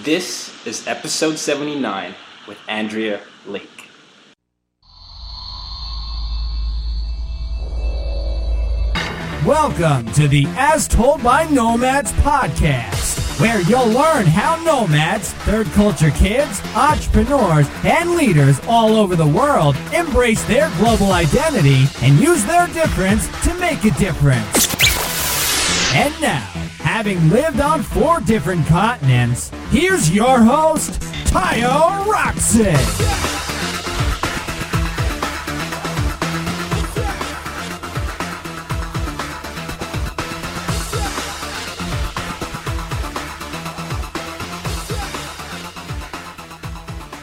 This is episode 79 with Andrea Lake. Welcome to the As Told by Nomads podcast, where you'll learn how nomads, third culture kids, entrepreneurs, and leaders all over the world embrace their global identity and use their difference to make a difference. And now, having lived on 4 different continents, here's your host, Tayo Rockson.